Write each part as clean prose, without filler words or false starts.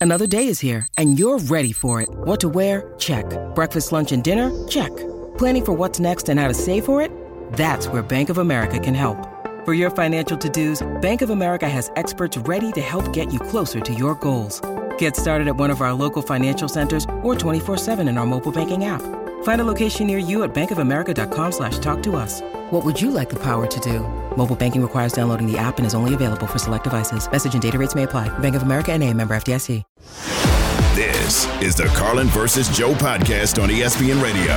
Another day is here, and you're ready for it. What to wear? Check. Breakfast, lunch, and dinner? Check. Planning for what's next and how to save for it? That's where Bank of America can help. For your financial to-dos, Bank of America has experts ready to help get you closer to your goals. Get started at one of our local financial centers or 24/7 in our mobile banking app. Find a location near you at bankofamerica.com/talktous. What would you like the power to do? Mobile banking requires downloading the app and is only available for select devices. Message and data rates may apply. Bank of America N.A., member FDIC. This is the Carlin versus Joe podcast on ESPN Radio.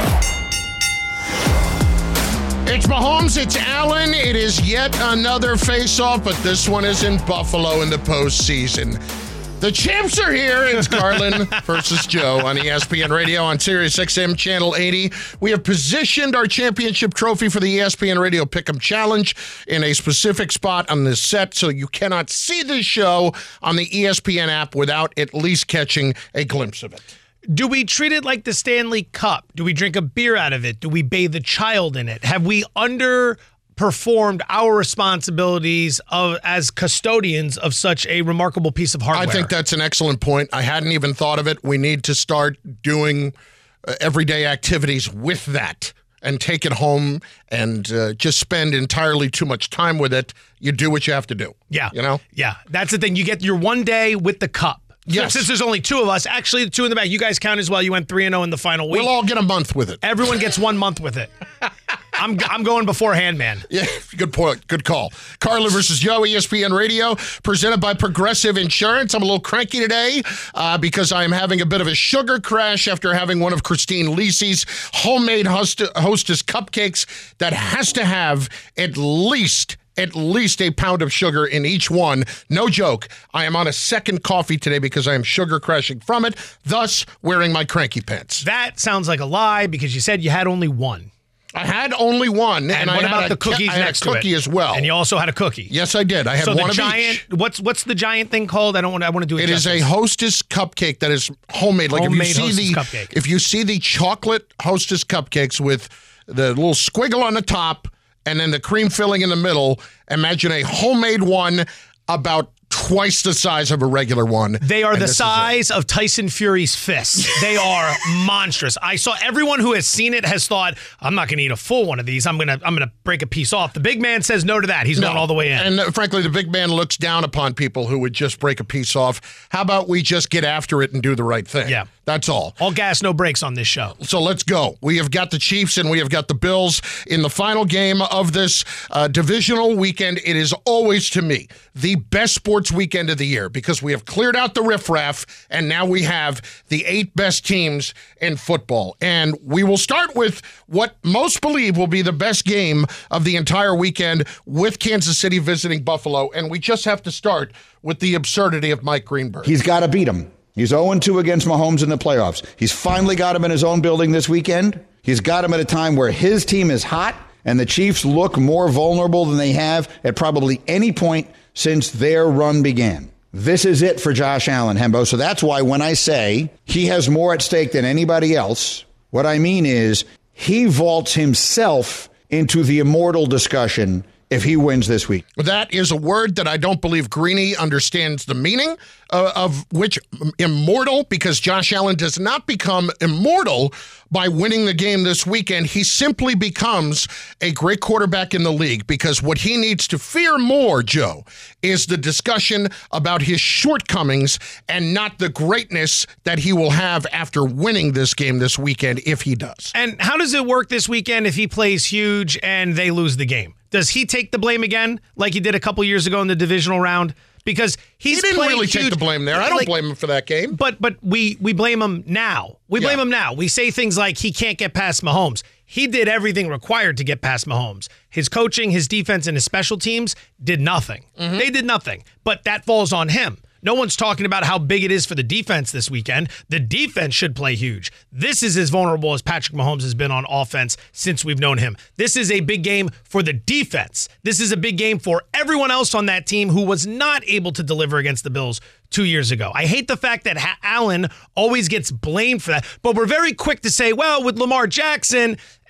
It's Mahomes, it's Allen. It is yet another face-off, but this one is in Buffalo in the postseason. The champs are here. It's Carlin versus Joe on ESPN Radio on Sirius XM Channel 80. We have positioned our championship trophy for the ESPN Radio Pick'em Challenge in a specific spot on this set, so you cannot see the show on the ESPN app without at least catching a glimpse of it. Do we treat it like the Stanley Cup? Do we drink a beer out of it? Do we bathe a child in it? Have we underperformed our responsibilities as custodians of such a remarkable piece of hardware? I think that's an excellent point. I hadn't even thought of it. We need to start doing everyday activities with that and take it home and just spend entirely too much time with it. You do what you have to do. Yeah. You know? Yeah. That's the thing. You get your one day with the cup. Yes. Since there's only two of us, actually the two in the back, you guys count as well. You went 3-0 in the final week. We'll all get a month with it. Everyone gets 1 month with it. I'm going beforehand, man. Yeah, good point. Good call. Carlin versus Joe, ESPN Radio, presented by Progressive Insurance. I'm a little cranky today because I'm having a bit of a sugar crash after having one of Christine Lisi's homemade Hostess cupcakes that has to have at least a pound of sugar in each one. No joke. I am on a second coffee today because I am sugar crashing from it, thus wearing my cranky pants. That sounds like a lie because you said you had only one. I had only one. And what about the cookies next to it? I had a cookie as well. And you also had a cookie. Yes, I did. I had one of each. What's the giant thing called? I want to do it. It is a Hostess cupcake that is homemade. Like homemade if you see the chocolate Hostess cupcakes with the little squiggle on the top and then the cream filling in the middle, imagine a homemade one about twice the size of a regular one. They are the size of Tyson Fury's fists. They are monstrous. I saw everyone who has seen it has thought, I'm not going to eat a full one of these. I'm gonna break a piece off. The big man says no to that. He's going all the way in. And frankly, the big man looks down upon people who would just break a piece off. How about we just get after it and do the right thing? Yeah. That's all. All gas, no brakes on this show. So let's go. We have got the Chiefs and we have got the Bills in the final game of this divisional weekend. It is always, to me, the best sports weekend of the year because we have cleared out the riffraff and now we have the 8 best teams in football. And we will start with what most believe will be the best game of the entire weekend with Kansas City visiting Buffalo. And we just have to start with the absurdity of Mike Greenberg. He's got to beat him. He's 0-2 against Mahomes in the playoffs. He's finally got him in his own building this weekend. He's got him at a time where his team is hot and the Chiefs look more vulnerable than they have at probably any point since their run began. This is it for Josh Allen, Hembo. So that's why when I say he has more at stake than anybody else, what I mean is he vaults himself into the immortal discussion if he wins this week. That is a word that I don't believe Greeny understands the meaning of which immortal, because Josh Allen does not become immortal by winning the game this weekend. He simply becomes a great quarterback in the league because what he needs to fear more, Joe, is the discussion about his shortcomings and not the greatness that he will have after winning this game this weekend if he does. And how does it work this weekend if he plays huge and they lose the game? Does he take the blame again like he did a couple years ago in the divisional round? Because he didn't really take the blame there. I don't blame him for that game. But we blame him now. We blame him now. We say things like he can't get past Mahomes. He did everything required to get past Mahomes. His coaching, his defense, and his special teams did nothing. Mm-hmm. They did nothing. But that falls on him. No one's talking about how big it is for the defense this weekend. The defense should play huge. This is as vulnerable as Patrick Mahomes has been on offense since we've known him. This is a big game for the defense. This is a big game for everyone else on that team who was not able to deliver against the Bills 2 years ago. I hate the fact that Allen always gets blamed for that, but we're very quick to say, well, with Lamar Jackson,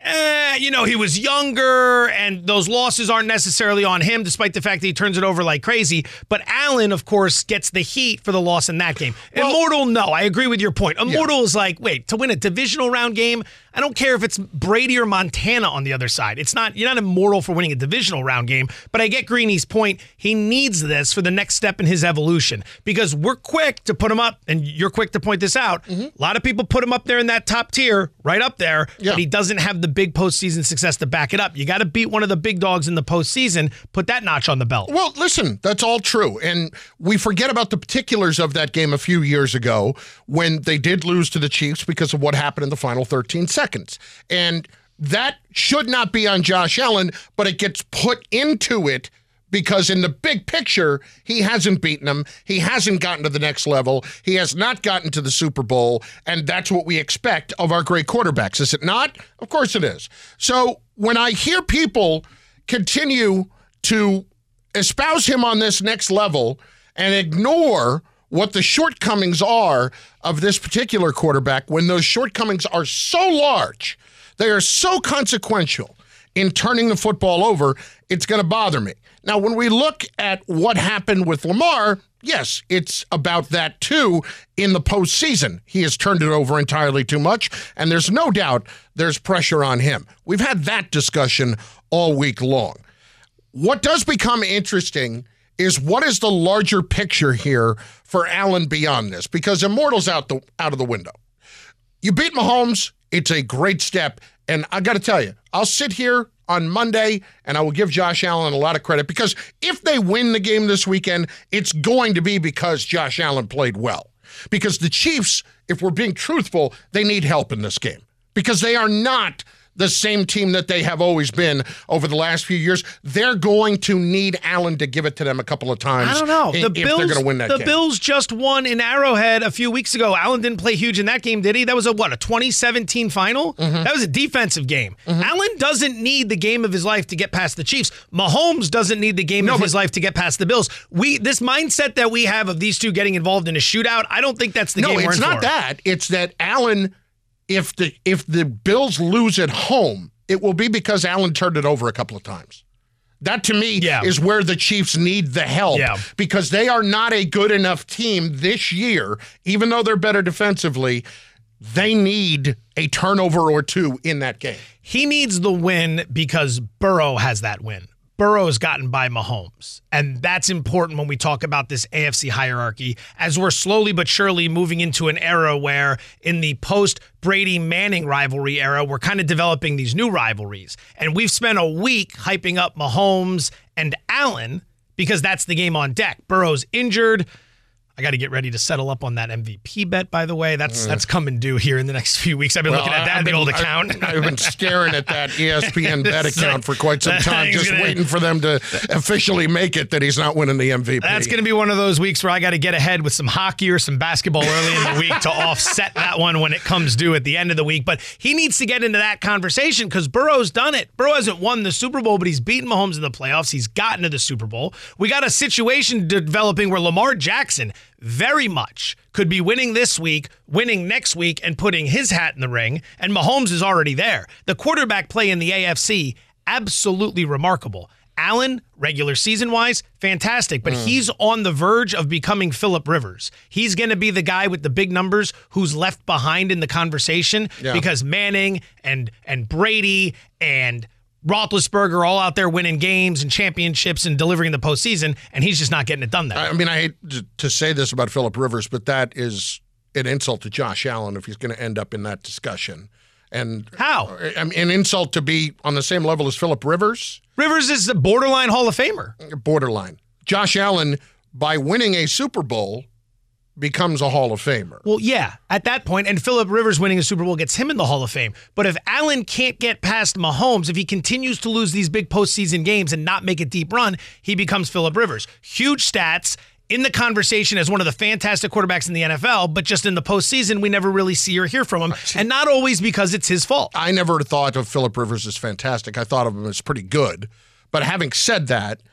he was younger, and those losses aren't necessarily on him, despite the fact that he turns it over like crazy. But Allen, of course, gets the heat for the loss in that game. Well, Immortal, no, I agree with your point. Immortal is like, wait, to win a divisional round game, I don't care if it's Brady or Montana on the other side. You're not immortal for winning a divisional round game, but I get Greeny's point. He needs this for the next step in his evolution, because we're quick to put him up, and you're quick to point this out. A lot of people put him up there in that top tier, right up there, but he doesn't have the big postseason success to back it up. You got to beat one of the big dogs in the postseason, put that notch on the belt. Well, listen, that's all true. And we forget about the particulars of that game a few years ago when they did lose to the Chiefs because of what happened in the final 13 seconds. And that should not be on Josh Allen, but it gets put into it because in the big picture, he hasn't beaten them. He hasn't gotten to the next level. He has not gotten to the Super Bowl, and that's what we expect of our great quarterbacks. Is it not? Of course it is. So when I hear people continue to espouse him on this next level and ignore what the shortcomings are of this particular quarterback, when those shortcomings are so large, they are so consequential in turning the football over, it's going to bother me. Now, when we look at what happened with Lamar, yes, it's about that too in the postseason. He has turned it over entirely too much, and there's no doubt there's pressure on him. We've had that discussion all week long. What does become interesting is what is the larger picture here for Allen beyond this? Because Immortal's out of the window. You beat Mahomes, it's a great step. And I got to tell you, I'll sit here on Monday and I will give Josh Allen a lot of credit, because if they win the game this weekend, it's going to be because Josh Allen played well. Because the Chiefs, if we're being truthful, they need help in this game, because they are not the same team that they have always been over the last few years. They're going to need Allen to give it to them a couple of times. I don't know. If they're going to win that game. The Bills just won in Arrowhead a few weeks ago. Allen didn't play huge in that game, did he? That was a 2017 final? That was a defensive game. Allen doesn't need the game of his life to get past the Chiefs. Mahomes doesn't need the game of his life to get past the Bills. This mindset that we have of these two getting involved in a shootout, I don't think that's the game we're in for. No, it's not that. It's that Allen, if the Bills lose at home, it will be because Allen turned it over a couple of times. That, to me, is where the Chiefs need the help, because they are not a good enough team this year. Even though they're better defensively, they need a turnover or two in that game. He needs the win because Burrow has that win. Burrow's gotten by Mahomes. And that's important when we talk about this AFC hierarchy, as we're slowly but surely moving into an era where in the post-Brady-Manning rivalry era, we're kind of developing these new rivalries. And we've spent a week hyping up Mahomes and Allen because that's the game on deck. Burrow's injured. I got to get ready to settle up on that MVP bet, by the way. That's coming due here in the next few weeks. I've been looking at that, the old account. I've been staring at that ESPN bet account for quite some time, just waiting for them to officially make it that he's not winning the MVP. That's going to be one of those weeks where I got to get ahead with some hockey or some basketball early in the week to offset that one when it comes due at the end of the week. But he needs to get into that conversation because Burrow's done it. Burrow hasn't won the Super Bowl, but he's beaten Mahomes in the playoffs. He's gotten to the Super Bowl. We got a situation developing where Lamar Jackson very much could be winning this week, winning next week, and putting his hat in the ring, and Mahomes is already there. The quarterback play in the AFC, absolutely remarkable. Allen, regular season-wise, fantastic, but he's on the verge of becoming Phillip Rivers. He's going to be the guy with the big numbers who's left behind in the conversation because Manning and Brady and Roethlisberger all out there winning games and championships and delivering the postseason, and he's just not getting it done there. I mean, I hate to say this about Phillip Rivers, but that is an insult to Josh Allen if he's going to end up in that discussion. And how? I mean, an insult to be on the same level as Phillip Rivers. Rivers is a borderline Hall of Famer. Borderline. Josh Allen, by winning a Super Bowl, becomes a Hall of Famer. Well, yeah, at that point, and Phillip Rivers winning a Super Bowl gets him in the Hall of Fame. But if Allen can't get past Mahomes, if he continues to lose these big postseason games and not make a deep run, he becomes Phillip Rivers. Huge stats, in the conversation as one of the fantastic quarterbacks in the NFL, but just in the postseason, we never really see or hear from him, and not always because it's his fault. I never thought of Phillip Rivers as fantastic. I thought of him as pretty good. But having said that,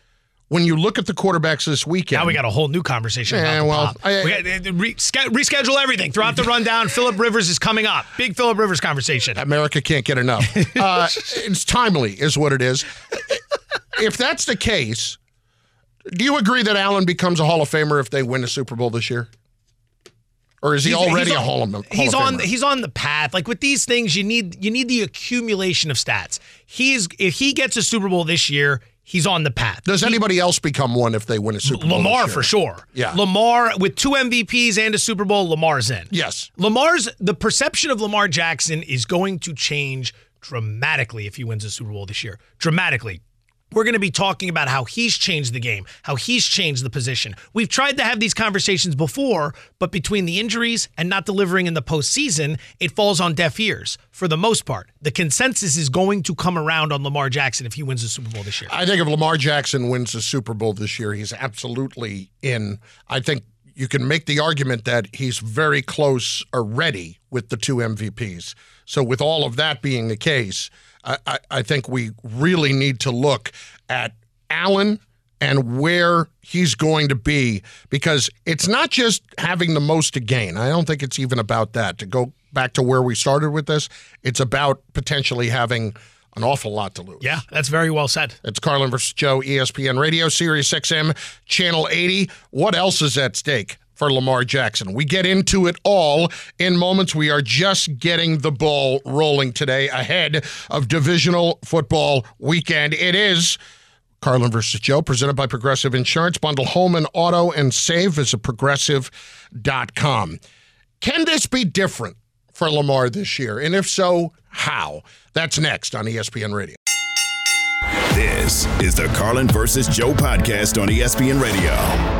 when you look at the quarterbacks this weekend. Now we got a whole new conversation about the pop. We got reschedule everything. Throughout the rundown, Phillip Rivers is coming up. Big Phillip Rivers conversation. America can't get enough. It's timely is what it is. If that's the case, do you agree that Allen becomes a Hall of Famer if they win a Super Bowl this year? Or is he already a Hall of Famer? He's on the path. Like with these things, you need the accumulation of stats. If he gets a Super Bowl this year, he's on the path. Does anybody else become one if they win a Super Bowl? Lamar for sure. Yeah. Lamar with 2 MVPs and a Super Bowl, Lamar's in. Yes. The perception of Lamar Jackson is going to change dramatically if he wins a Super Bowl this year. Dramatically. We're going to be talking about how he's changed the game, how he's changed the position. We've tried to have these conversations before, but between the injuries and not delivering in the postseason, it falls on deaf ears for the most part. The consensus is going to come around on Lamar Jackson if he wins the Super Bowl this year. I think if Lamar Jackson wins the Super Bowl this year, he's absolutely in. I think you can make the argument that he's very close already with the 2 MVPs. So with all of that being the case, I think we really need to look at Allen and where he's going to be, because it's not just having the most to gain. I don't think it's even about that. To go back to where we started with this, it's about potentially having an awful lot to lose. Yeah, that's very well said. It's Carlin versus Joe, ESPN Radio, Sirius XM, Channel 80. What else is at stake for Lamar Jackson? We get into it all in moments. We are just getting the ball rolling today ahead of divisional football weekend. It is Carlin versus Joe, presented by Progressive Insurance. Bundle home and auto and save. Visit progressive.com. Can this be different for Lamar this year? And if so, how? That's next on ESPN Radio. This is the Carlin versus Joe podcast on ESPN Radio.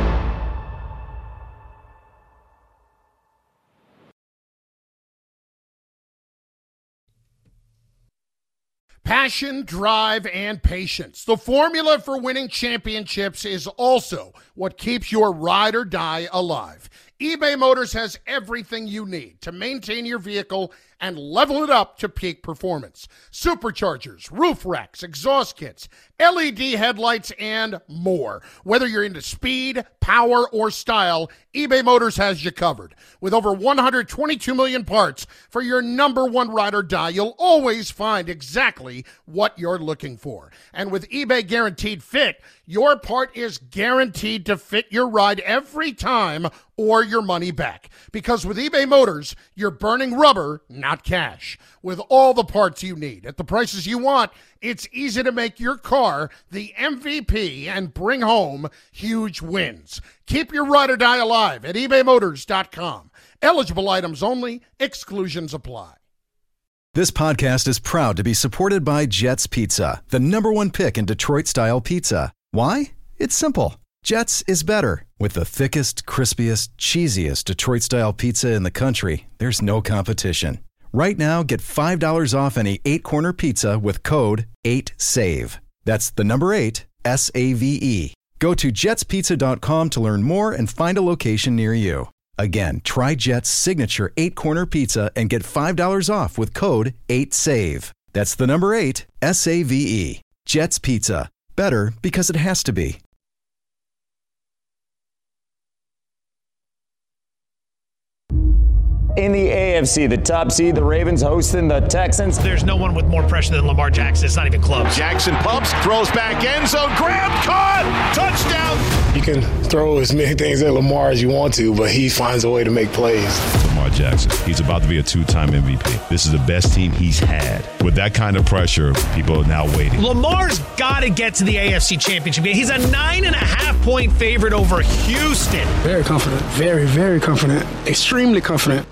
Passion, drive, and patience. The formula for winning championships is also what keeps your ride or die alive. eBay Motors has everything you need to maintain your vehicle and level it up to peak performance. Superchargers, roof racks, exhaust kits, LED headlights, and more. Whether you're into speed, power, or style, eBay Motors has you covered. With over 122 million parts for your number one ride or die, you'll always find exactly what you're looking for. And with eBay Guaranteed Fit, your part is guaranteed to fit your ride every time or your money back. Because with eBay Motors, you're burning rubber, not cash. With all the parts you need at the prices you want, it's easy to make your car the MVP and bring home huge wins. Keep your ride or die alive at ebaymotors.com. Eligible items only. Exclusions apply. This podcast is proud to be supported by Jets Pizza, the #1 pick in Detroit-style pizza. Why? It's simple. Jets is better. With the thickest, crispiest, cheesiest Detroit-style pizza in the country, there's no competition. Right now, get $5 off any 8-corner pizza with code 8SAVE. That's the number 8, SAVE. Go to jetspizza.com to learn more and find a location near you. Again, try Jet's signature 8-corner pizza and get $5 off with code 8SAVE. That's the number 8, SAVE. Jet's Pizza. Better because it has to be. In the AFC, the top seed, the Ravens hosting the Texans. There's no one with more pressure than Lamar Jackson. It's not even close. Jackson pumps, throws back end zone, grabbed, caught, touchdown. You can throw as many things at Lamar as you want to, but he finds a way to make plays. Lamar Jackson, he's about to be a 2-time MVP. This is the best team he's had. With that kind of pressure, people are now waiting. Lamar's got to get to the AFC Championship game. He's a 9.5-point favorite over Houston. Very confident, very, very confident, extremely confident.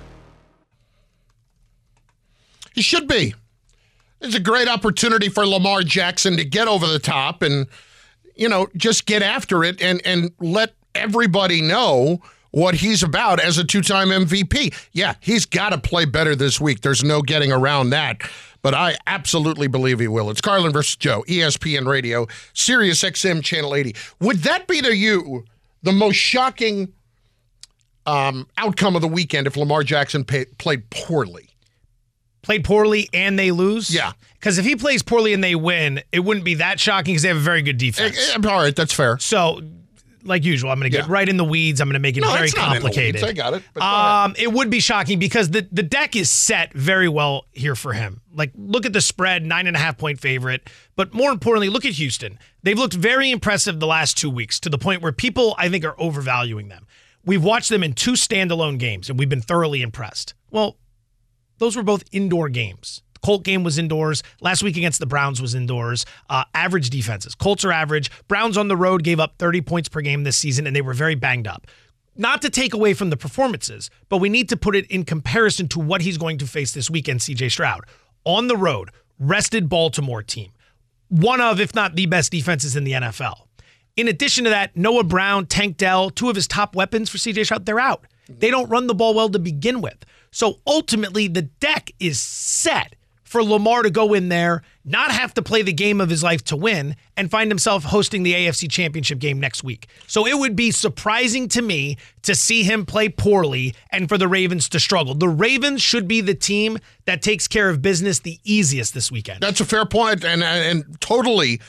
He should be. It's a great opportunity for Lamar Jackson to get over the top and, just get after it and let everybody know what he's about as a 2-time MVP. Yeah, he's got to play better this week. There's no getting around that. But I absolutely believe he will. It's Carlin versus Joe, ESPN Radio, Sirius XM Channel 80. Would that be to you the most shocking outcome of the weekend if Lamar Jackson played poorly? played poorly and they lose? Yeah. Because if he plays poorly and they win, it wouldn't be that shocking because they have a very good defense. All right, that's fair. So, like usual, I'm going to get right in the weeds. I'm going to make it very complicated. I got it. But it would be shocking because the deck is set very well here for him. Like, look at the spread, 9.5-point favorite. But more importantly, look at Houston. They've looked very impressive the last 2 weeks to the point where people, I think, are overvaluing them. We've watched them in 2 standalone games, and we've been thoroughly impressed. Well, those were both indoor games. Colt game was indoors. Last week against the Browns was indoors. Average defenses. Colts are average. Browns on the road gave up 30 points per game this season, and they were very banged up. Not to take away from the performances, but we need to put it in comparison to what he's going to face this weekend, C.J. Stroud. On the road, rested Baltimore team. One of, if not the best defenses in the NFL. In addition to that, Noah Brown, Tank Dell, 2 of his top weapons for C.J. Stroud, they're out. They don't run the ball well to begin with. So ultimately, the deck is set for Lamar to go in there, not have to play the game of his life to win, and find himself hosting the AFC Championship game next week. So it would be surprising to me to see him play poorly and for the Ravens to struggle. The Ravens should be the team that takes care of business the easiest this weekend. That's a fair point, and totally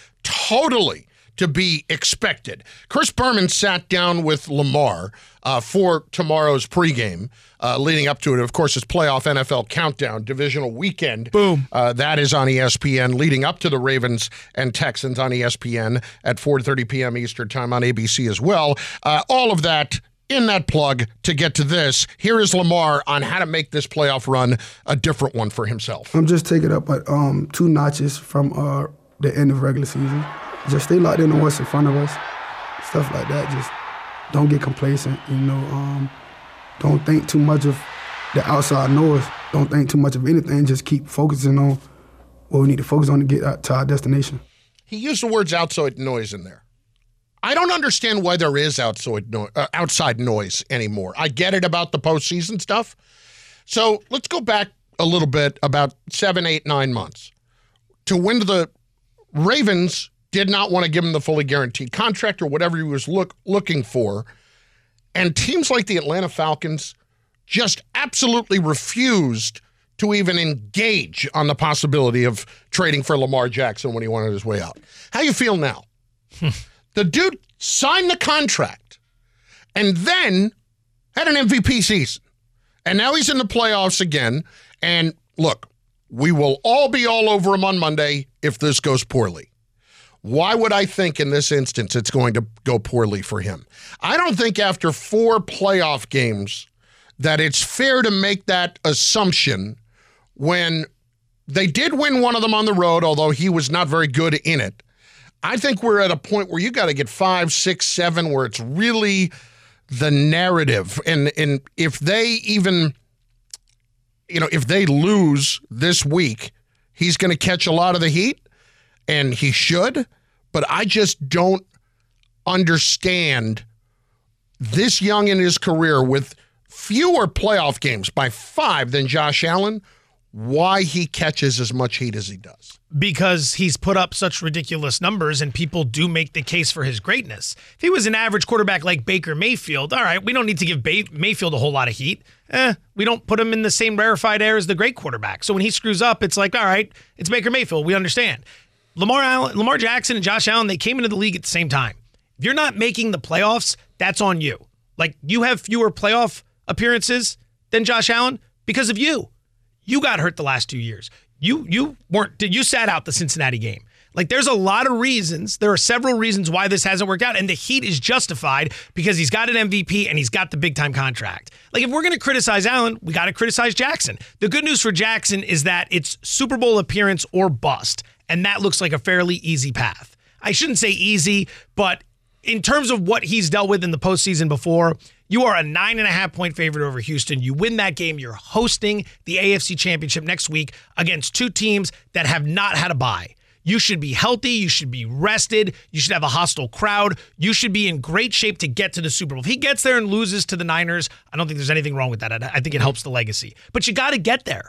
to be expected. Chris Berman sat down with Lamar for tomorrow's pregame, leading up to it. Of course, it's playoff NFL countdown, divisional weekend. Boom. That is on ESPN, leading up to the Ravens and Texans on ESPN at 4:30 p.m. Eastern time on ABC as well. All of that in that plug to get to this. Here is Lamar on how to make this playoff run a different one for himself. I'm just taking up 2 notches from the end of regular season. Just stay locked into what's in front of us, stuff like that. Just don't get complacent, don't think too much of the outside noise. Don't think too much of anything. Just keep focusing on what we need to focus on to get to our destination. He used the words outside noise in there. I don't understand why there is outside noise anymore. I get it about the postseason stuff. So let's go back a little bit, about 7, 8, 9 months. To win the Ravens did not want to give him the fully guaranteed contract or whatever he was looking for. And teams like the Atlanta Falcons just absolutely refused to even engage on the possibility of trading for Lamar Jackson when he wanted his way out. How you feel now? The dude signed the contract and then had an MVP season. And now he's in the playoffs again. And look, we will all be all over him on Monday if this goes poorly. Why would I think in this instance it's going to go poorly for him? I don't think after 4 playoff games that it's fair to make that assumption when they did win one of them on the road, although he was not very good in it. I think we're at a point where you got to get 5, 6, 7 where it's really the narrative. And if they even, if they lose this week, he's going to catch a lot of the heat. And he should, but I just don't understand this young in his career with fewer playoff games by 5 than Josh Allen, why he catches as much heat as he does. Because he's put up such ridiculous numbers and people do make the case for his greatness. If he was an average quarterback like Baker Mayfield, all right, we don't need to give Mayfield a whole lot of heat. We don't put him in the same rarefied air as the great quarterback. So when he screws up, it's like, all right, it's Baker Mayfield. We understand. Lamar Jackson and Josh Allen, they came into the league at the same time. If you're not making the playoffs, that's on you. Like, you have fewer playoff appearances than Josh Allen because of you. You got hurt the last 2 years. You sat out the Cincinnati game. Like, there's a lot of reasons. There are several reasons why this hasn't worked out, and the heat is justified because he's got an MVP and he's got the big-time contract. Like, if we're going to criticize Allen, we got to criticize Jackson. The good news for Jackson is that it's Super Bowl appearance or bust, and that looks like a fairly easy path. I shouldn't say easy, but in terms of what he's dealt with in the postseason before, you are a 9.5-point favorite over Houston. You win that game. You're hosting the AFC Championship next week against 2 teams that have not had a bye. You should be healthy. You should be rested. You should have a hostile crowd. You should be in great shape to get to the Super Bowl. If he gets there and loses to the Niners, I don't think there's anything wrong with that. I think it helps the legacy. But you got to get there.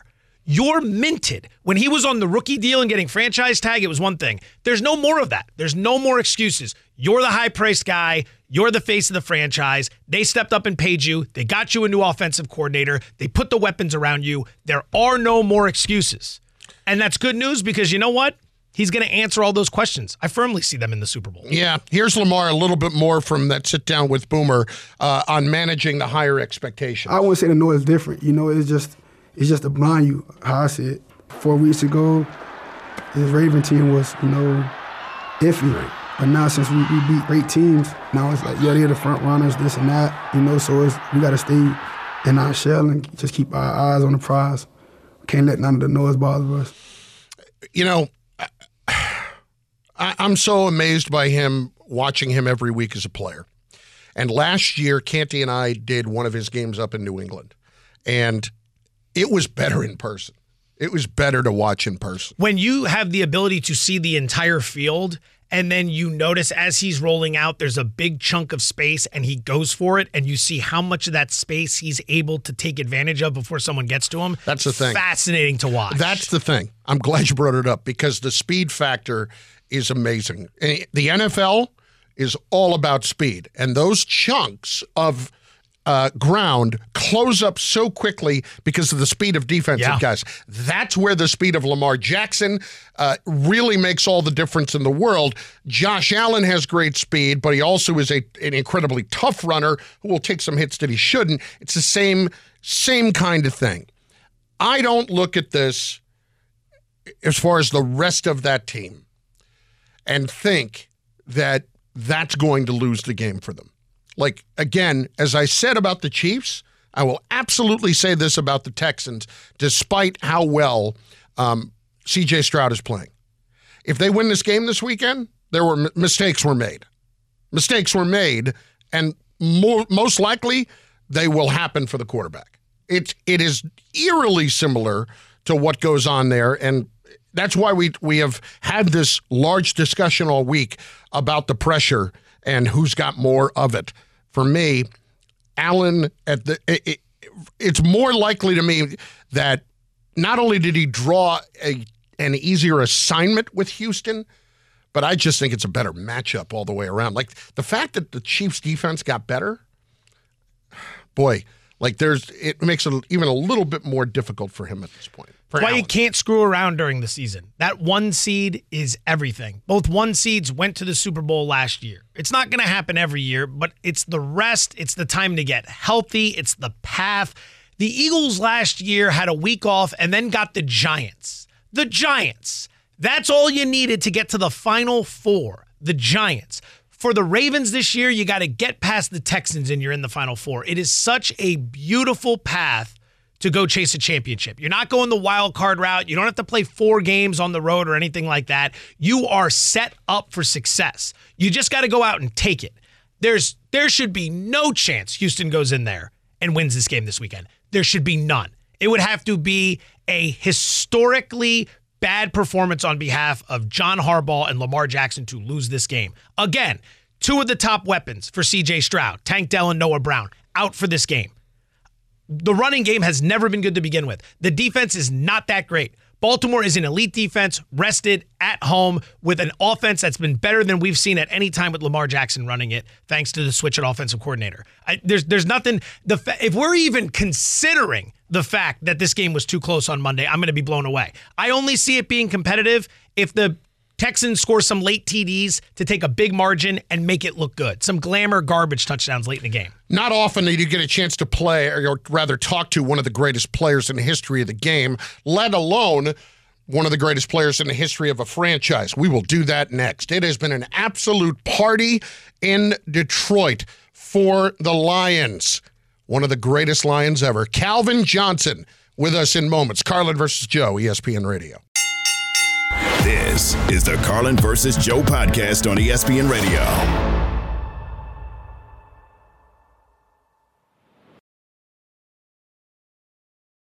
You're minted. When he was on the rookie deal and getting franchise tag, it was one thing. There's no more of that. There's no more excuses. You're the high-priced guy. You're the face of the franchise. They stepped up and paid you. They got you a new offensive coordinator. They put the weapons around you. There are no more excuses. And that's good news because you know what? He's going to answer all those questions. I firmly see them in the Super Bowl. Yeah. Here's Lamar a little bit more from that sit down with Boomer on managing the higher expectations. I wouldn't say the noise is different. It's just to blind you. How I see it. 4 weeks ago, this Raven team was, iffy. But now since we beat great teams, now it's like, they're the front runners, this and that. So we got to stay in our shell and just keep our eyes on the prize. Can't let none of the noise bother us. I'm so amazed by him, watching him every week as a player. And last year, Canty and I did one of his games up in New England. And it was better in person. It was better to watch in person. When you have the ability to see the entire field and then you notice as he's rolling out, there's a big chunk of space and he goes for it and you see how much of that space he's able to take advantage of before someone gets to him. That's the thing. Fascinating to watch. That's the thing. I'm glad you brought it up because the speed factor is amazing. The NFL is all about speed, and those chunks of ground close up so quickly because of the speed of defensive guys. That's where the speed of Lamar Jackson really makes all the difference in the world. Josh Allen has great speed, but he also is an incredibly tough runner who will take some hits that he shouldn't. It's the same kind of thing. I don't look at this as far as the rest of that team and think that that's going to lose the game for them. Like, again, as I said about the Chiefs, I will absolutely say this about the Texans, despite how well C.J. Stroud is playing. If they win this game this weekend, mistakes were made. Mistakes were made, and most likely they will happen for the quarterback. It is eerily similar to what goes on there, and that's why we have had this large discussion all week about the pressure and who's got more of it. For me, Allen, it's more likely to me that not only did he draw an easier assignment with Houston, but I just think it's a better matchup all the way around. Like, the fact that the Chiefs' defense got better, boy, it makes it even a little bit more difficult for him at this point. That's why you can't screw around during the season. That 1 seed is everything. Both 1 seeds went to the Super Bowl last year. It's not going to happen every year, but it's the rest. It's the time to get healthy. It's the path. The Eagles last year had a week off and then got the Giants. The Giants. That's all you needed to get to the Final Four. The Giants. For the Ravens this year, you got to get past the Texans and you're in the Final Four. It is such a beautiful path to go chase a championship. You're not going the wild card route. You don't have to play 4 games on the road or anything like that. You are set up for success. You just got to go out and take it. There should be no chance Houston goes in there and wins this game this weekend. There should be none. It would have to be a historically bad performance on behalf of John Harbaugh and Lamar Jackson to lose this game. Again, 2 of the top weapons for C.J. Stroud, Tank Dell and Noah Brown, out for this game. The running game has never been good to begin with. The defense is not that great. Baltimore is an elite defense, rested, at home, with an offense that's been better than we've seen at any time with Lamar Jackson running it, thanks to the switch at offensive coordinator. There's nothing. If we're even considering the fact that this game was too close on Monday, I'm going to be blown away. I only see it being competitive if the Texans score some late TDs to take a big margin and make it look good. Some glamour garbage touchdowns late in the game. Not often do you get a chance to play, or rather talk to one of the greatest players in the history of the game, let alone one of the greatest players in the history of a franchise. We will do that next. It has been an absolute party in Detroit for the Lions. One of the greatest Lions ever. Calvin Johnson with us in moments. Carlin versus Joe, ESPN Radio. This is the Carlin versus Joe podcast on ESPN Radio.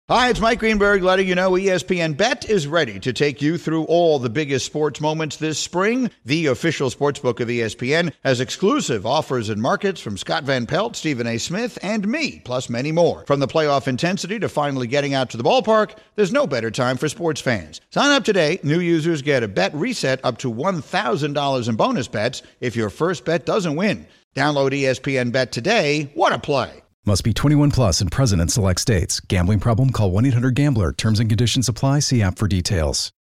Hi, it's Mike Greenberg letting you know ESPN Bet is ready to take you through all the biggest sports moments this spring. The official sportsbook of ESPN has exclusive offers and markets from Scott Van Pelt, Stephen A. Smith, and me, plus many more. From the playoff intensity to finally getting out to the ballpark, there's no better time for sports fans. Sign up today. New users get a bet reset up to $1,000 in bonus bets if your first bet doesn't win. Download ESPN Bet today. What a play. Must be 21 plus and present in select states. Gambling problem? Call 1-800-GAMBLER. Terms and conditions apply. See app for details.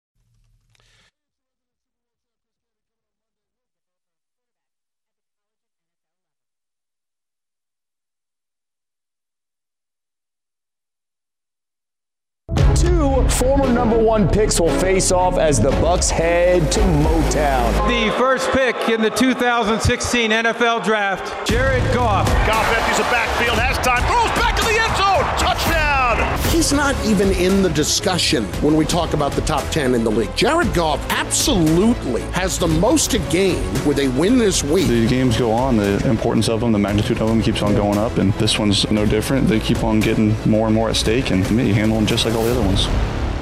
Two former number one picks will face off as the Bucs head to Motown. The first pick in the 2016 NFL Draft, Jared Goff. Goff empties the backfield, has time, throws back to the end zone, touchdown! He's not even in the discussion when we talk about the top 10 in the league. Jared Goff absolutely has the most to gain with a win this week. The games go on, the importance of them, the magnitude of them keeps on going up, and this one's no different. They keep on getting more and more at stake, and me, handle them just like all the other ones.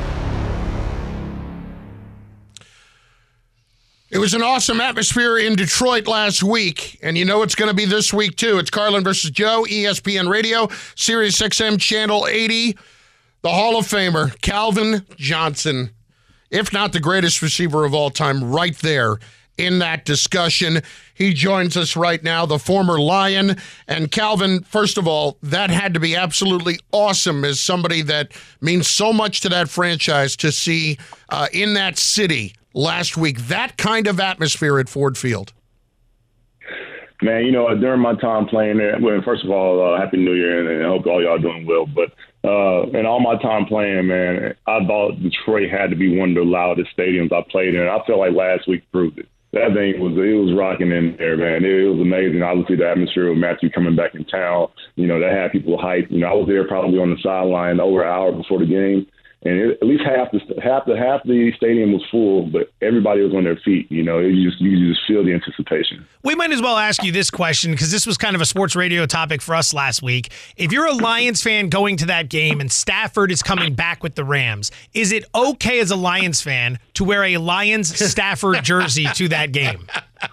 It was an awesome atmosphere in Detroit last week, and you know it's going to be this week too. It's Carlin versus Joe, ESPN Radio, Sirius XM Channel 80. The Hall of Famer, Calvin Johnson, if not the greatest receiver of all time, right there in that discussion. He joins us right now, the former Lion. And Calvin, first of all, that had to be absolutely awesome as somebody that means so much to that franchise to see in that city last week, that kind of atmosphere at Ford Field. Man, you know, during my time playing there, well, first of all, Happy New Year, and I hope all y'all doing well. But in all my time playing, man, I thought Detroit had to be one of the loudest stadiums I played in. I felt like last week proved it. That thing was rocking in there, man. It was amazing. Obviously, the atmosphere of Matthew coming back in town, you know, that had people hyped. You know, I was there probably on the sideline over an hour before the game. And at least half the stadium was full, but everybody was on their feet. You know, you just feel the anticipation. We might as well ask you this question because this was kind of a sports radio topic for us last week. If you're a Lions fan going to that game and Stafford is coming back with the Rams, is it okay as a Lions fan to wear a Lions Stafford jersey to that game?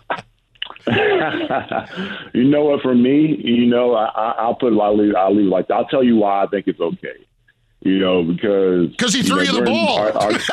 You know what? For me, you know, I'll leave like that. I'll tell you why I think it's okay. You know, because he threw you the ball.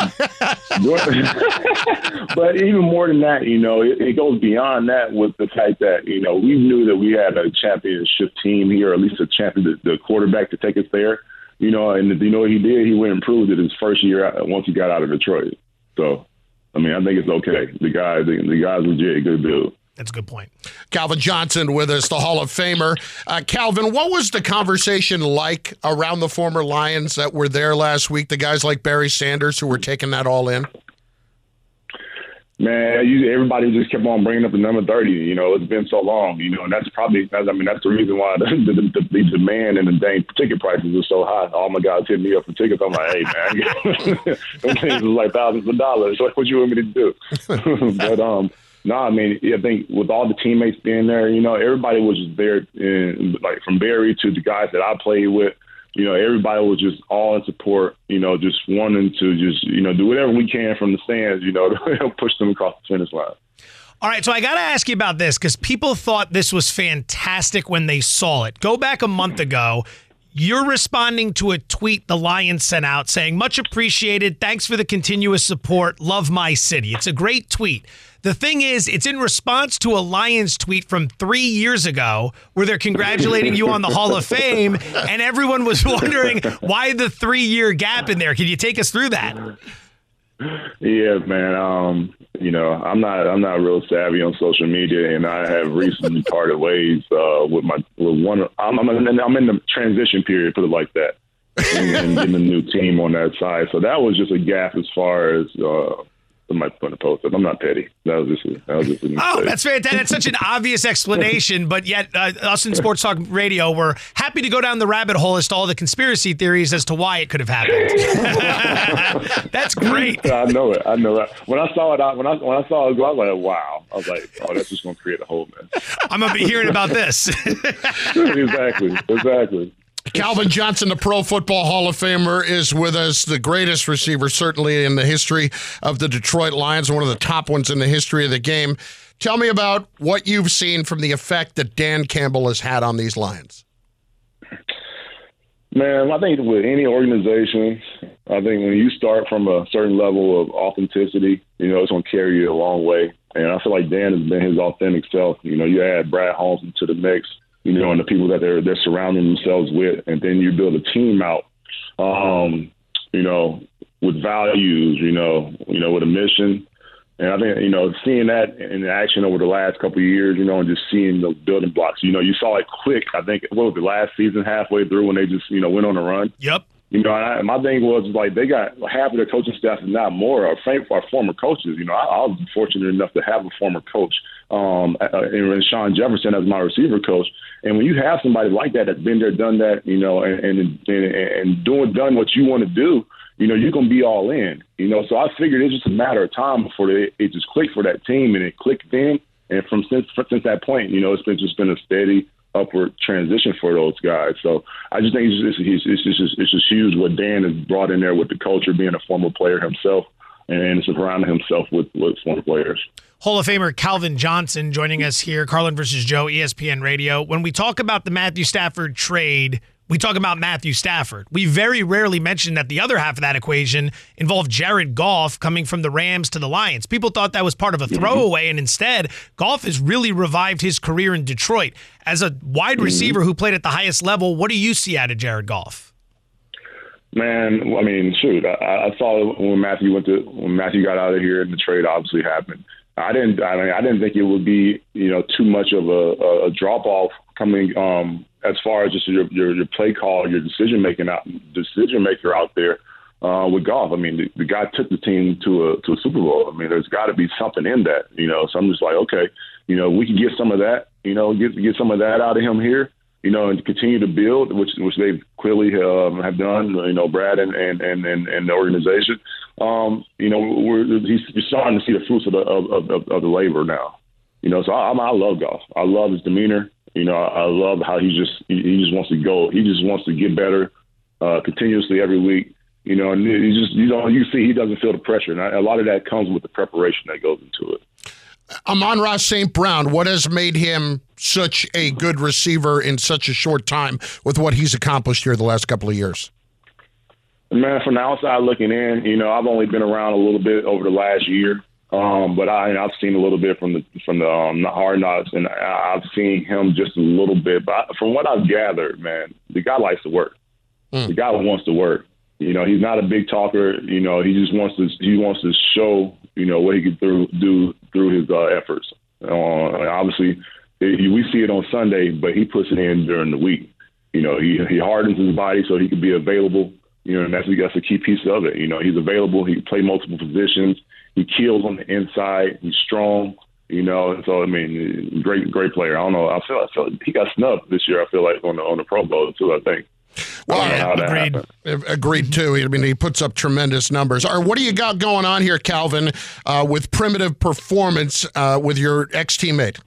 But even more than that, you know, it goes beyond that with the fact that, you know, we knew that we had a championship team here, or at least a champion, the quarterback to take us there. You know, and you know what he did? He went and proved it his first year once he got out of Detroit. So, I mean, I think it's okay. The guy's legit, good dude. That's a good point. Calvin Johnson with us, the Hall of Famer. Calvin, what was the conversation like around the former Lions that were there last week, the guys like Barry Sanders who were taking that all in? Man, everybody just kept on bringing up the number 30. You know, it's been so long, you know, and that's the reason why the demand and the dang ticket prices are so high. All my guys hit me up for tickets. I'm like, hey, man, those things is like thousands of dollars. What you want me to do? But, no, I mean, I think with all the teammates being there, you know, everybody was just there, like from Barry to the guys that I played with. You know, everybody was just all in support, you know, just wanting to just, you know, do whatever we can from the stands, you know, to help push them across the finish line. All right, so I got to ask you about this because people thought this was fantastic when they saw it. Go back a month ago. You're responding to a tweet the Lions sent out saying, much appreciated. Thanks for the continuous support. Love my city. It's a great tweet. The thing is, it's in response to a Lions tweet from 3 years ago where they're congratulating you on the Hall of Fame, and everyone was wondering why the 3-year gap in there. Can you take us through that? Yeah, man. You know, I'm not real savvy on social media, and I have recently parted ways with one. I'm in the transition period, put it like that, and getting a new team on that side. So that was just a gap as far as somebody putting a post up. I'm not petty. That was just a mistake. Oh, that's fantastic. That's such an obvious explanation, but yet us in Sports Talk Radio, we're happy to go down the rabbit hole as to all the conspiracy theories as to why it could have happened. That's great. I know it. When I saw it, when I saw it go, I was like, wow. I was like, oh, that's just going to create a whole mess. I'm going to be hearing about this. Exactly. Calvin Johnson, the Pro Football Hall of Famer, is with us, the greatest receiver certainly in the history of the Detroit Lions, one of the top ones in the history of the game. Tell me about what you've seen from the effect that Dan Campbell has had on these Lions. Man, I think with any organization, I think when you start from a certain level of authenticity, it's going to carry you a long way. And I feel like Dan has been his authentic self. You add Brad Holmes into the mix, and the people that they're surrounding themselves with, and then you build a team out, with values, with a mission. And I think, seeing that in action over the last couple of years, and just seeing the building blocks, you saw it quick, I think, what was the last season, halfway through when they just, went on a run. Yep. My thing was like they got half of their coaching staff, if not more, are former coaches. I was fortunate enough to have a former coach, and Sean Jefferson as my receiver coach. And when you have somebody like that that's been there, done that, and done what you want to do, you're going to be all in. So I figured it's just a matter of time before it just clicked for that team, and it clicked then. And since that point, it's been a steady upward transition for those guys. So I just think it's just huge what Dan has brought in there with the culture, being a former player himself, and surrounding himself with former players. Hall of Famer Calvin Johnson joining us here, Carlin versus Joe, ESPN Radio. When we talk about the Matthew Stafford trade, we talk about Matthew Stafford. We very rarely mention that the other half of that equation involved Jared Goff coming from the Rams to the Lions. People thought that was part of a throwaway, and instead, Goff has really revived his career in Detroit. As a wide receiver who played at the highest level, what do you see out of Jared Goff? Man, I mean, shoot, I saw when Matthew got out of here and the trade obviously happened. I didn't think it would be, too much of a drop off coming as far as just your play call, your decision maker out there with Goff. I mean, the guy took the team to a Super Bowl. I mean, there's got to be something in that, So I'm just like, okay, we can get some of that, get some of that out of him here, and continue to build, which they clearly have done. Brad and the organization. He's starting to see the fruits of the labor now. So I love Goff. I love his demeanor. I love how he just wants to go. He just wants to get better continuously every week. And you see he doesn't feel the pressure. And a lot of that comes with the preparation that goes into it. Amon-Ra St. Brown, what has made him such a good receiver in such a short time with what he's accomplished here the last couple of years? Man, from the outside looking in, I've only been around a little bit over the last year. But I've seen a little bit from the Hard Knocks, and I've seen him just a little bit. But from what I've gathered, man, the guy likes to work. The guy wants to work. He's not a big talker. He just wants to show what he can do through his efforts. Obviously, we see it on Sunday, but he puts it in during the week. He hardens his body so he can be available. And that's a key piece of it. He's available. He can play multiple positions. He kills on the inside. He's strong, So I mean, great player. I don't know. I feel he got snubbed this year. I feel like on the Pro Bowl too. I think. Well, agreed too. I mean, he puts up tremendous numbers. What do you got going on here, Calvin, with Primitive Performance with your ex-teammate?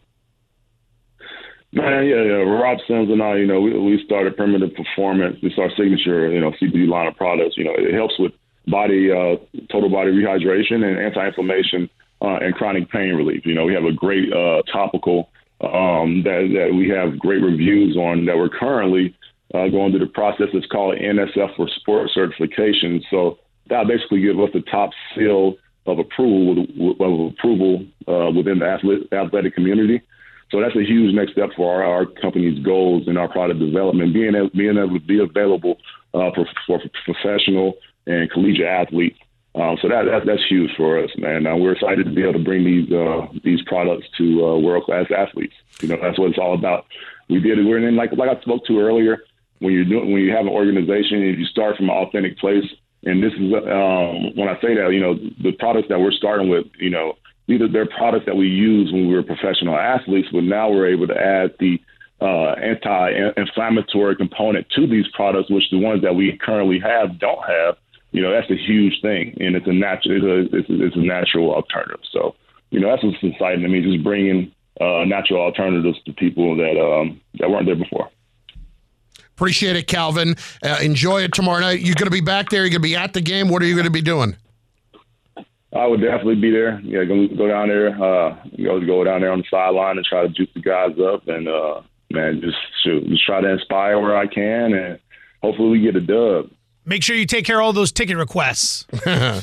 Man, yeah. Rob Sims and I, we started Primitive Performance. It's our signature, CBD line of products. It helps with total body rehydration and anti-inflammation and chronic pain relief. We have a great topical that we have great reviews on that we're currently going through the process. It's called NSF for Sport Certification. So that basically gives us the top seal of approval within the athletic community. So that's a huge next step for our company's goals and our product development, being able to be available for professional and collegiate athletes. So that's huge for us, man. We're excited to be able to bring these products to world-class athletes. That's what it's all about. We're in, like I spoke to earlier, when you have an organization, if you start from an authentic place, and this is when I say that, the products that we're starting with, they're products that we use when we were professional athletes, but now we're able to add the anti-inflammatory component to these products, which the ones that we currently don't have. That's a huge thing, and it's a natural alternative. So, that's what's exciting to me, just bringing natural alternatives to people that weren't there before. Appreciate it, Calvin. Enjoy it tomorrow night. You're going to be back there? You're going to be at the game? What are you going to be doing? I would definitely be there. Yeah, go down there. Go down there on the sideline and try to juice the guys up, and just try to inspire where I can, and hopefully we get a dub. Make sure you take care of all those ticket requests. Hey,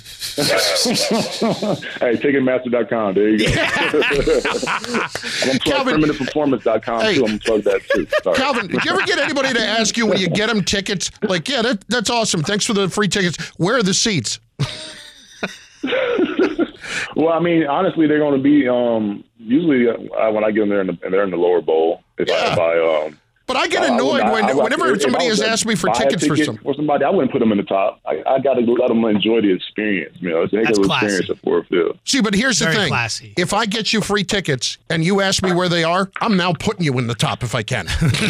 Ticketmaster.com. There you go. I'm going to plug PrimitivePerformance.com, too. I'm going to plug that, too. Sorry. Calvin, did you ever get anybody to ask you when you get them tickets, like, yeah, that's awesome. Thanks for the free tickets. Where are the seats? Well, I mean, honestly, they're going to be usually when I get them there, they're in the lower bowl. But I get annoyed whenever somebody has asked me for tickets for somebody. I wouldn't put them in the top. I got to let them enjoy the experience. It's a heck of an experience at Ford Field. See, but here's the thing: classy. If I get you free tickets and you ask me where they are, I'm now putting you in the top if I can.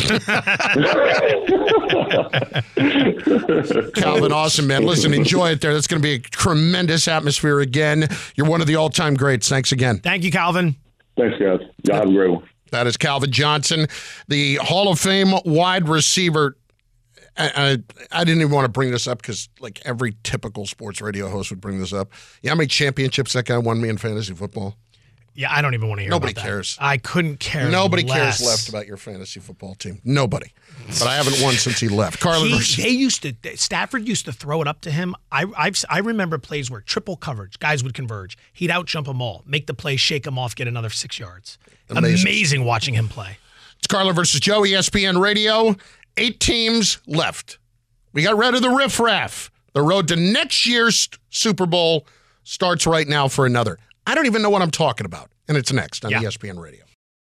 Calvin, awesome, man. Listen, enjoy it there. That's going to be a tremendous atmosphere again. You're one of the all-time greats. Thanks again. Thank you, Calvin. Thanks, guys. Y'all have a great one. That is Calvin Johnson, the Hall of Fame wide receiver. I didn't even want to bring this up because, like, every typical sports radio host would bring this up. You know how many championships that guy won me in fantasy football? Yeah, I don't even want to hear Nobody about cares. That. I couldn't care Nobody less. cares left about your fantasy football team. Nobody. But I haven't won since he left. Stafford used to throw it up to him. I remember plays where triple coverage, guys would converge. He'd out-jump them all, make the play, shake them off, get another 6 yards. Amazing watching him play. It's Carlin versus Joe, ESPN Radio. 8 teams left. We got rid of the riffraff. The road to next year's Super Bowl starts right now for another. I don't even know what I'm talking about. And it's next on ESPN Radio.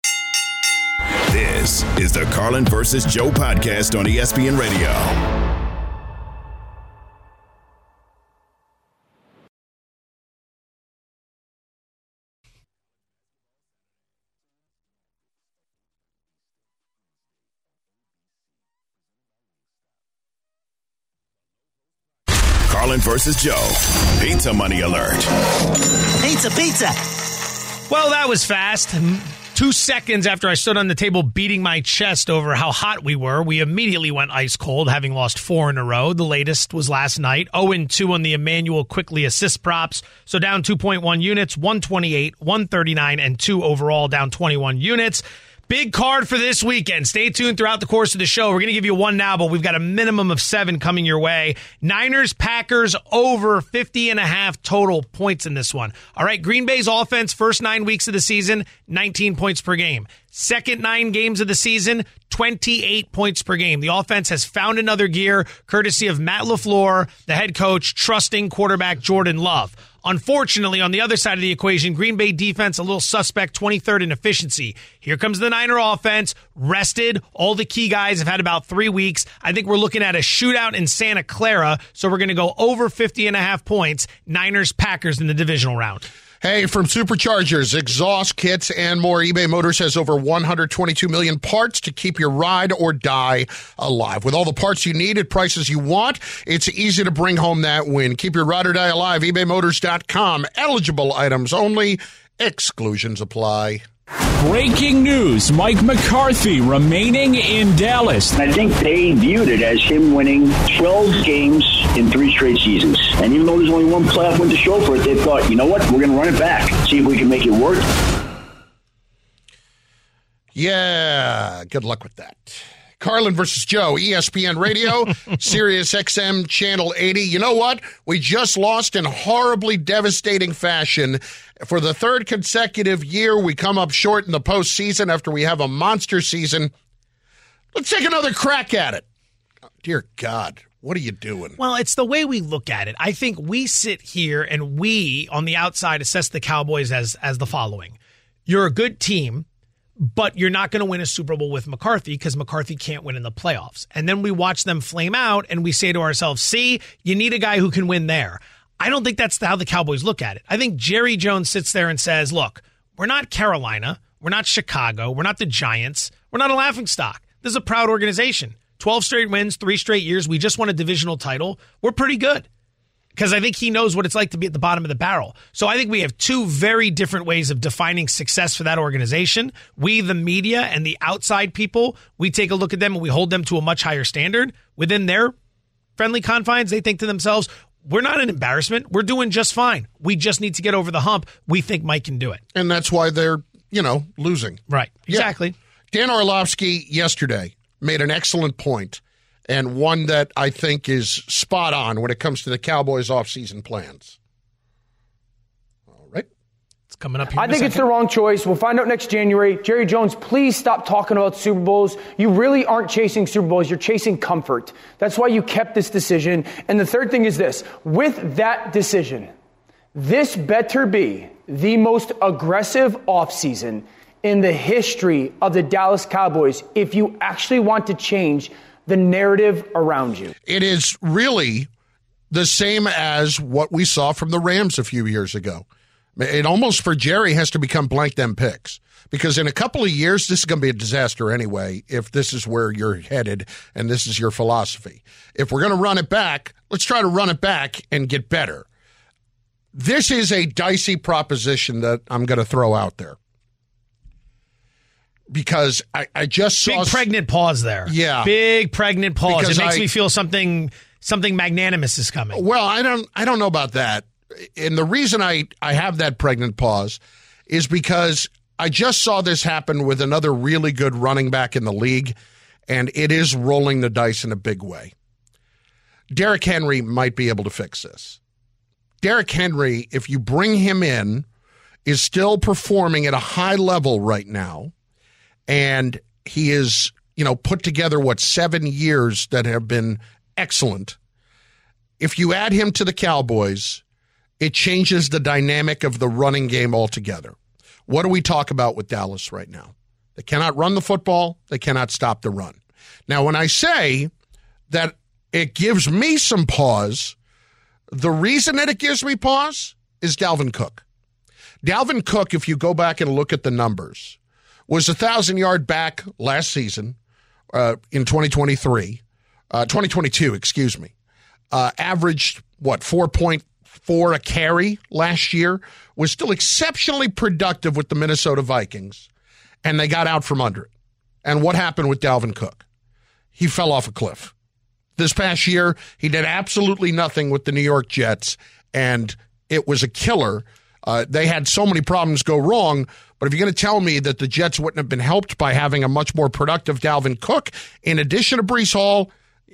This is the Carlin versus Joe podcast on ESPN Radio. Carlin versus Joe. Pizza money alert. Pizza. Well, that was fast. 2 seconds after I stood on the table beating my chest over how hot we were, we immediately went ice cold, having lost 4 in a row. The latest was last night. 0-2 on the Emmanuel Quickly assist props. So down 2.1 units, 128, 139, and 2 overall, down 21 units. Big card for this weekend. Stay tuned throughout the course of the show. We're going to give you 1 now, but we've got a minimum of 7 coming your way. Niners, Packers, over 50.5 total points in this one. All right, Green Bay's offense, first 9 weeks of the season, 19 points per game. Second 9 games of the season, 28 points per game. The offense has found another gear, courtesy of Matt LaFleur, the head coach, trusting quarterback Jordan Love. Unfortunately, on the other side of the equation, Green Bay defense, a little suspect, 23rd in efficiency. Here comes the Niner offense, rested. All the key guys have had about 3 weeks. I think we're looking at a shootout in Santa Clara, so we're going to go over 50.5 points. Niners, Packers in the divisional round. Hey, from Superchargers, exhaust kits, and more, eBay Motors has over 122 million parts to keep your ride or die alive. With all the parts you need at prices you want, it's easy to bring home that win. Keep your ride or die alive. ebaymotors.com. Eligible items only. Exclusions apply. Breaking news, Mike McCarthy remaining in Dallas. I think they viewed it as him winning 12 games in 3 straight seasons. And even though there's only 1 playoff win to show for it, they thought, you know what, we're going to run it back, see if we can make it work. Yeah, good luck with that. Carlin versus Joe, ESPN Radio, Sirius XM Channel 80. You know what? We just lost in horribly devastating fashion. For the 3rd consecutive year, we come up short in the postseason after we have a monster season. Let's take another crack at it. Oh, dear God, what are you doing? Well, it's the way we look at it. I think we sit here and we, on the outside, assess the Cowboys as the following. You're a good team, but you're not going to win a Super Bowl with McCarthy because McCarthy can't win in the playoffs. And then we watch them flame out and we say to ourselves, see, you need a guy who can win there. I don't think that's how the Cowboys look at it. I think Jerry Jones sits there and says, look, we're not Carolina. We're not Chicago. We're not the Giants. We're not a laughingstock. This is a proud organization. 12 straight wins, 3 straight years. We just won a divisional title. We're pretty good. because I think he knows what it's like to be at the bottom of the barrel. So I think we have two very different ways of defining success for that organization. We, the media, and the outside people, we take a look at them and we hold them to a much higher standard. Within their friendly confines, they think to themselves, we're not an embarrassment. We're doing just fine. We just need to get over the hump. We think Mike can do it. And that's why they're, losing. Right. Exactly. Yeah. Dan Orlovsky yesterday made an excellent point, and one that I think is spot on when it comes to the Cowboys' offseason plans. All right. It's coming up here. I think it's the wrong choice. We'll find out next January. Jerry Jones, please stop talking about Super Bowls. You really aren't chasing Super Bowls. You're chasing comfort. That's why you kept this decision. And the third thing is this. With that decision, this better be the most aggressive offseason in the history of the Dallas Cowboys if you actually want to change the narrative around you. It is really the same as what we saw from the Rams a few years ago. It almost, for Jerry, has to become blank them picks, because in a couple of years, this is going to be a disaster anyway if this is where you're headed and this is your philosophy. If we're going to run it back, let's try to run it back and get better. This is a dicey proposition that I'm going to throw out there, because I just saw... Big pregnant pause there. Yeah. Big pregnant pause. Because it makes me feel something magnanimous is coming. Well, I don't know about that. And the reason I have that pregnant pause is because I just saw this happen with another really good running back in the league, and it is rolling the dice in a big way. Derrick Henry might be able to fix this. Derrick Henry, if you bring him in, is still performing at a high level right now. And he is, put together, 7 years that have been excellent. If you add him to the Cowboys, it changes the dynamic of the running game altogether. What do we talk about with Dallas right now? They cannot run the football. They cannot stop the run. Now, when I say that it gives me some pause, the reason that it gives me pause is Dalvin Cook. Dalvin Cook, if you go back and look at the numbers, was 1,000-yard back last season in 2022, averaged, 4.4 a carry last year, was still exceptionally productive with the Minnesota Vikings, and they got out from under it. And what happened with Dalvin Cook? He fell off a cliff. This past year, he did absolutely nothing with the New York Jets, and it was a killer. They had so many problems go wrong, but if you're going to tell me that the Jets wouldn't have been helped by having a much more productive Dalvin Cook, in addition to Breece Hall,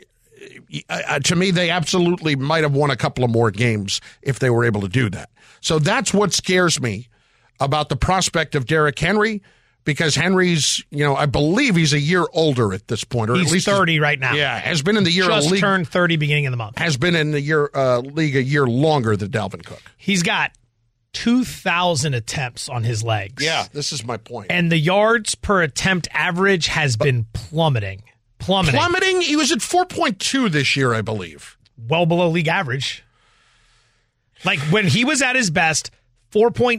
to me, they absolutely might have won a couple of more games if they were able to do that. So that's what scares me about the prospect of Derrick Henry, because Henry's, I believe he's a year older at this point. Or he's at least 30 right now. Yeah, has been in the year just league. Turned 30 beginning of the month. Has been in the league a year longer than Dalvin Cook. He's got 2,000 attempts on his legs. Yeah, this is my point. And the yards per attempt average has been plummeting. Plummeting? He was at 4.2 this year, I believe. Well below league average. Like when he was at his best, 4.9,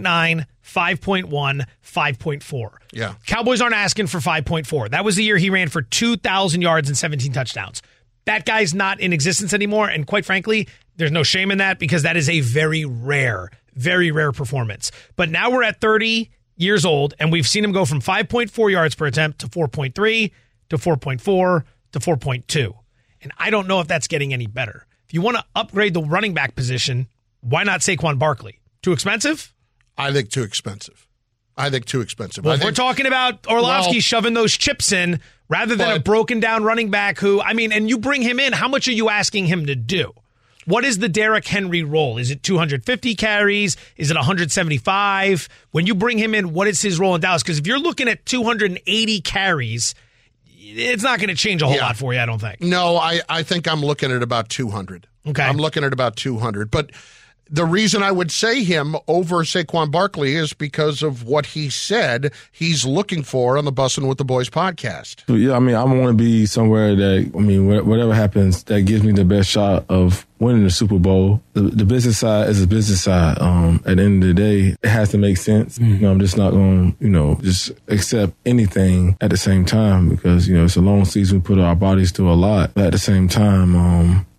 5.1, 5.4. Yeah. Cowboys aren't asking for 5.4. That was the year he ran for 2,000 yards and 17 touchdowns. That guy's not in existence anymore, and quite frankly, there's no shame in that, because that is a very rare performance. But now we're at 30 years old, and we've seen him go from 5.4 yards per attempt to 4.3 to 4.4 to 4.2. And I don't know if that's getting any better. If you want to upgrade the running back position, why not Saquon Barkley? Too expensive? I think too expensive. Well, if we're talking about Orlovsky shoving those chips in rather than a broken down running back and you bring him in, how much are you asking him to do? What is the Derrick Henry role? Is it 250 carries? Is it 175? When you bring him in, what is his role in Dallas? Because if you're looking at 280 carries, it's not going to change a whole lot for you, I don't think. No, I think I'm looking at about 200. Okay. I'm looking at about 200. But the reason I would say him over Saquon Barkley is because of what he said he's looking for on the Bussin' with the Boys podcast. Yeah, I want to be somewhere that, whatever happens, that gives me the best shot of winning the Super Bowl. The business side is a business side. At the end of the day, it has to make sense. I'm just not going to, just accept anything at the same time, because, it's a long season. We put our bodies through a lot. But at the same time,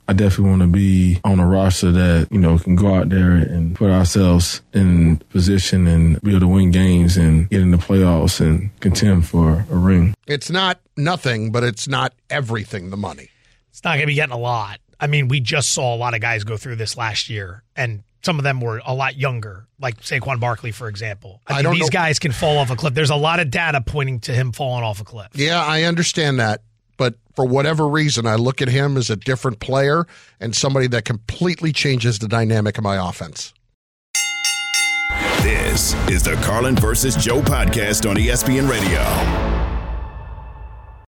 I definitely want to be on a roster that, can go out there and put ourselves in position and be able to win games and get in the playoffs and contend for a ring. It's not nothing, but it's not everything, the money. It's not going to be getting a lot. I mean, we just saw a lot of guys go through this last year, and some of them were a lot younger, like Saquon Barkley, for example. I think these guys can fall off a cliff. There's a lot of data pointing to him falling off a cliff. Yeah, I understand that. But for whatever reason, I look at him as a different player and somebody that completely changes the dynamic of my offense. This is the Carlin versus Joe podcast on ESPN Radio.